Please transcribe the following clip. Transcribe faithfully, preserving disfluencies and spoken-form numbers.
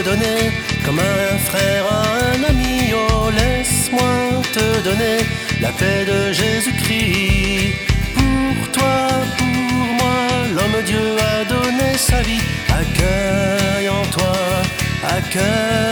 donner, comme un frère à un ami. Oh, laisse-moi te donner la paix de Jésus-Christ. Pour toi, pour moi, l'homme Dieu a donné sa vie. Accueille en toi, accueille